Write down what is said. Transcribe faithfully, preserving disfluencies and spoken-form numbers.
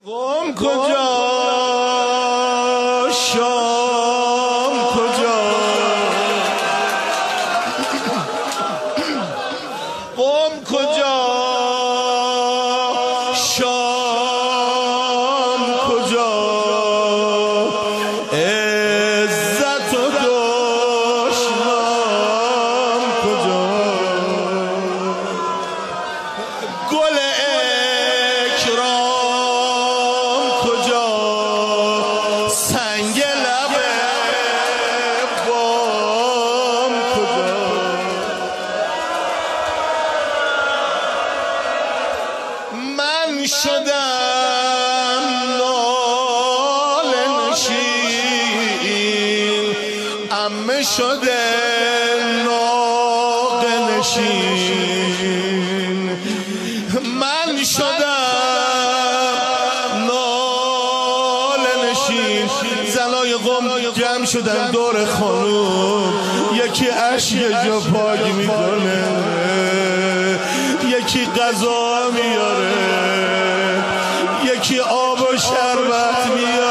قم کجا شام کجا قم کجا شام کجا عزت و دشنام کجا گل اکرام کجا سنگ لب بام کجا من شدم ناله نشین عمه شده ناقه نشین من شدم ناله نشین زنای قم جمع شدن دور خانوم یکی اشک جا پاک میکنه یکی غذا میاره یکی آب و شربت میاره